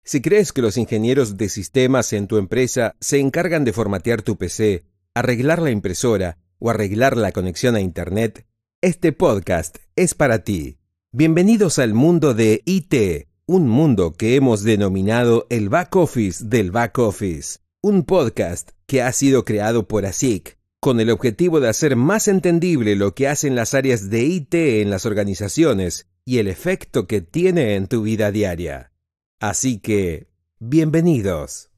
Si crees que los ingenieros de sistemas en tu empresa se encargan de formatear tu PC, arreglar la impresora o arreglar la conexión a Internet, este podcast es para ti. Bienvenidos al mundo de IT, un mundo que hemos denominado el back office del back office. Un podcast que ha sido creado por ASIC, con el objetivo de hacer más entendible lo que hacen las áreas de IT en las organizaciones y el efecto que tiene en tu vida diaria. Así que, bienvenidos.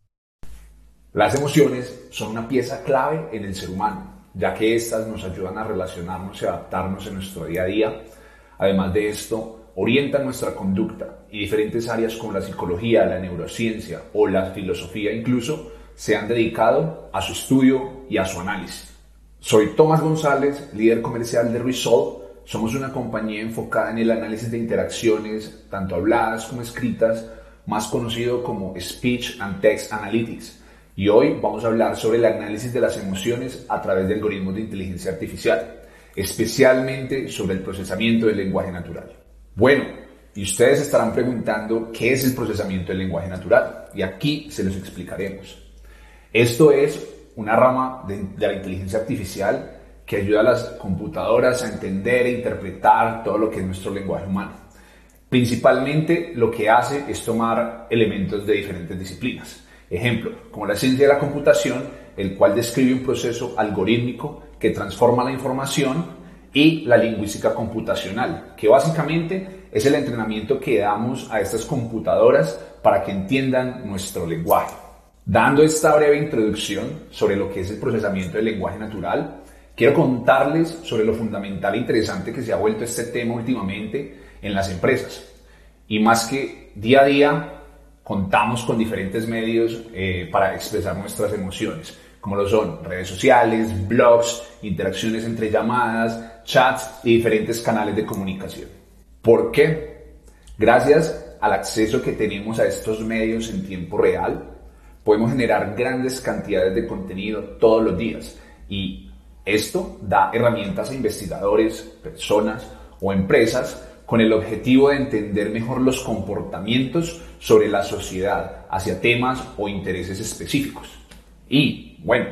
Las emociones son una pieza clave en el ser humano, ya que éstas nos ayudan a relacionarnos y adaptarnos en nuestro día a día. Además de esto, orientan nuestra conducta y diferentes áreas como la psicología, la neurociencia o la filosofía incluso se han dedicado a su estudio y a su análisis. Soy Tomás González, líder comercial de Resolve. Somos una compañía enfocada en el análisis de interacciones, tanto habladas como escritas, más conocido como Speech and Text Analytics. Y hoy vamos a hablar sobre el análisis de las emociones a través de algoritmos de inteligencia artificial, especialmente sobre el procesamiento del lenguaje natural. Bueno, y ustedes estarán preguntando qué es el procesamiento del lenguaje natural, y aquí se los explicaremos. Esto es una rama de la inteligencia artificial que ayuda a las computadoras a entender e interpretar todo lo que es nuestro lenguaje humano. Principalmente lo que hace es tomar elementos de diferentes disciplinas. Ejemplo, como la ciencia de la computación, el cual describe un proceso algorítmico que transforma la información, y la lingüística computacional, que básicamente es el entrenamiento que damos a estas computadoras para que entiendan nuestro lenguaje. Dando esta breve introducción sobre lo que es el procesamiento del lenguaje natural, quiero contarles sobre lo fundamental e interesante que se ha vuelto este tema últimamente en las empresas. Y más que día a día contamos con diferentes medios para expresar nuestras emociones, como lo son redes sociales, blogs, interacciones entre llamadas, chats y diferentes canales de comunicación. ¿Por qué? Gracias al acceso que tenemos a estos medios en tiempo real, podemos generar grandes cantidades de contenido todos los días, y esto da herramientas a investigadores, personas o empresas con el objetivo de entender mejor los comportamientos sobre la sociedad hacia temas o intereses específicos. Y, bueno,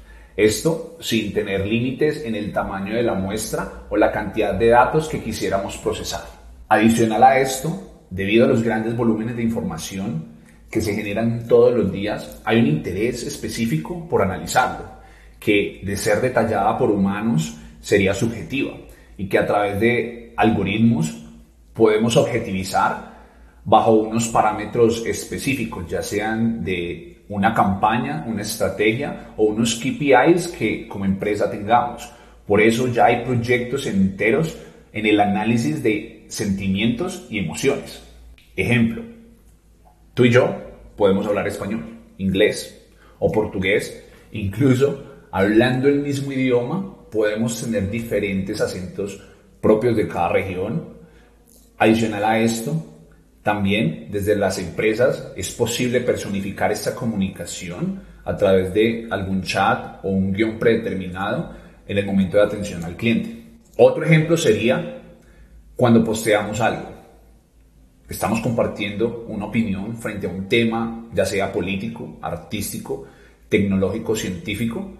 esto sin tener límites en el tamaño de la muestra o la cantidad de datos que quisiéramos procesar. Adicional a esto, debido a los grandes volúmenes de información que se generan todos los días, hay un interés específico por analizarlo, que de ser detallada por humanos sería subjetiva, y que a través de algoritmos podemos objetivizar bajo unos parámetros específicos, ya sean de una campaña, una estrategia o unos KPIs que como empresa tengamos. Por eso ya hay proyectos enteros en el análisis de sentimientos y emociones. Ejemplo, tú y yo podemos hablar español, inglés o portugués. Incluso hablando el mismo idioma podemos tener diferentes acentos propios de cada región. Adicional a esto, también desde las empresas es posible personificar esta comunicación a través de algún chat o un guión predeterminado en el momento de atención al cliente. Otro ejemplo sería cuando posteamos algo. Estamos compartiendo una opinión frente a un tema, ya sea político, artístico, tecnológico, científico,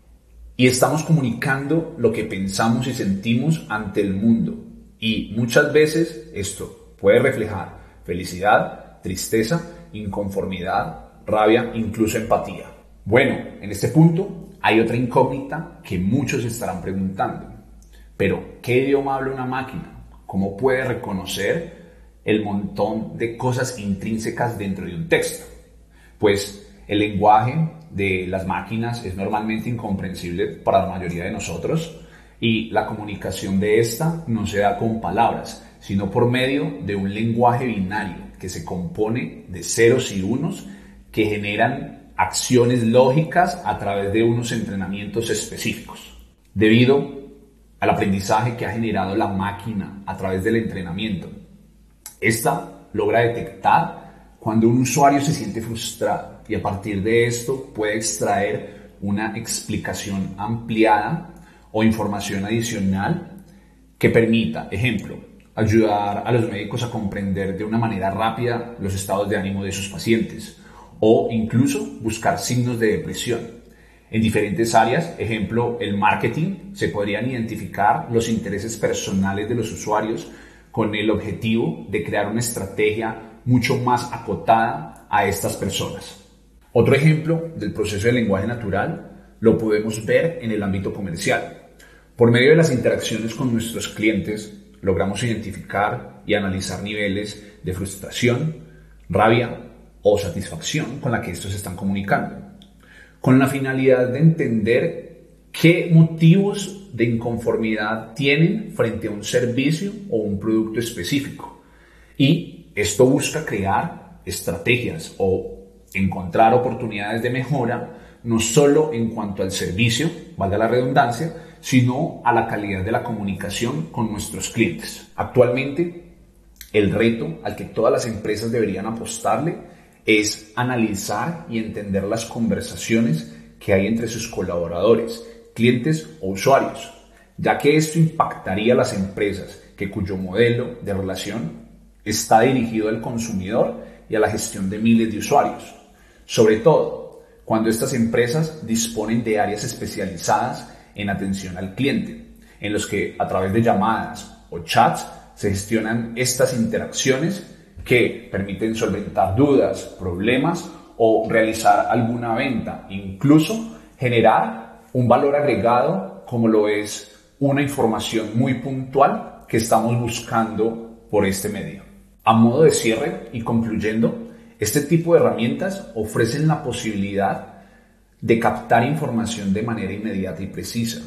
y estamos comunicando lo que pensamos y sentimos ante el mundo. Y muchas veces esto puede reflejar felicidad, tristeza, inconformidad, rabia, incluso empatía. Bueno, en este punto hay otra incógnita que muchos estarán preguntando. Pero, ¿qué idioma habla una máquina? ¿Cómo puede reconocer el montón de cosas intrínsecas dentro de un texto? Pues el lenguaje de las máquinas es normalmente incomprensible para la mayoría de nosotros, y la comunicación de esta no se da con palabras, sino por medio de un lenguaje binario que se compone de ceros y unos que generan acciones lógicas a través de unos entrenamientos específicos. Debido al aprendizaje que ha generado la máquina a través del entrenamiento, esta logra detectar cuando un usuario se siente frustrado, y a partir de esto puede extraer una explicación ampliada o información adicional que permita, ejemplo, ayudar a los médicos a comprender de una manera rápida los estados de ánimo de sus pacientes o incluso buscar signos de depresión. En diferentes áreas, ejemplo, el marketing, se podrían identificar los intereses personales de los usuarios con el objetivo de crear una estrategia mucho más acotada a estas personas. Otro ejemplo del proceso de lenguaje natural lo podemos ver en el ámbito comercial. Por medio de las interacciones con nuestros clientes, logramos identificar y analizar niveles de frustración, rabia o satisfacción con la que estos están comunicando, con la finalidad de entender qué motivos de inconformidad tienen frente a un servicio o un producto específico. Y esto busca crear estrategias o encontrar oportunidades de mejora, no solo en cuanto al servicio, valga la redundancia, sino a la calidad de la comunicación con nuestros clientes. Actualmente, el reto al que todas las empresas deberían apostarle es analizar y entender las conversaciones que hay entre sus colaboradores, clientes o usuarios, ya que esto impactaría a las empresas cuyo modelo de relación está dirigido al consumidor y a la gestión de miles de usuarios, sobre todo cuando estas empresas disponen de áreas especializadas en atención al cliente, en los que a través de llamadas o chats se gestionan estas interacciones que permiten solventar dudas, problemas o realizar alguna venta, incluso generar un valor agregado como lo es una información muy puntual que estamos buscando por este medio. A modo de cierre y concluyendo, este tipo de herramientas ofrecen la posibilidad de captar información de manera inmediata y precisa,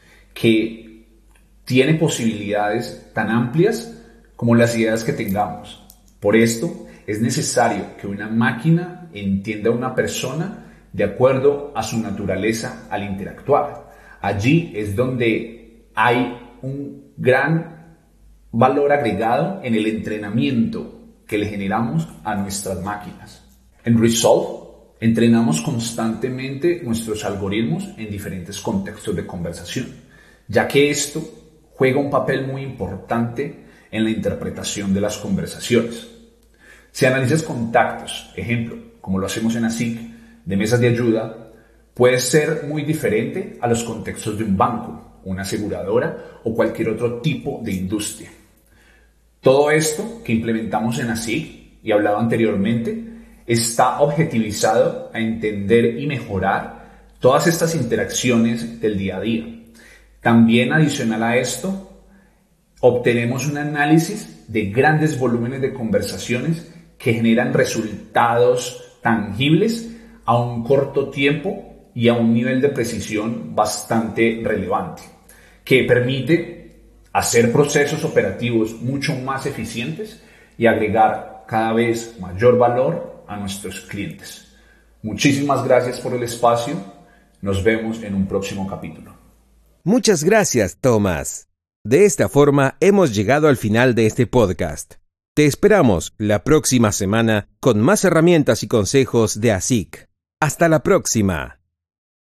que tiene posibilidades tan amplias como las ideas que tengamos. Por esto, es necesario que una máquina entienda a una persona de acuerdo a su naturaleza al interactuar. Allí es donde hay un gran valor agregado en el entrenamiento que le generamos a nuestras máquinas. En Resolve, entrenamos constantemente nuestros algoritmos en diferentes contextos de conversación, ya que esto juega un papel muy importante en la interpretación de las conversaciones. Si analizas contactos, ejemplo, como lo hacemos en ASIC, de mesas de ayuda, puede ser muy diferente a los contextos de un banco, una aseguradora o cualquier otro tipo de industria. Todo esto que implementamos en ASIC, y hablado anteriormente, está objetivizado a entender y mejorar todas estas interacciones del día a día. También adicional a esto, obtenemos un análisis de grandes volúmenes de conversaciones que generan resultados tangibles a un corto tiempo y a un nivel de precisión bastante relevante, que permite hacer procesos operativos mucho más eficientes y agregar cada vez mayor valor a nuestros clientes. Muchísimas gracias por el espacio. Nos vemos en un próximo capítulo. Muchas gracias, Tomás. De esta forma hemos llegado al final de este podcast. Te esperamos la próxima semana con más herramientas y consejos de ASIC. Hasta la próxima.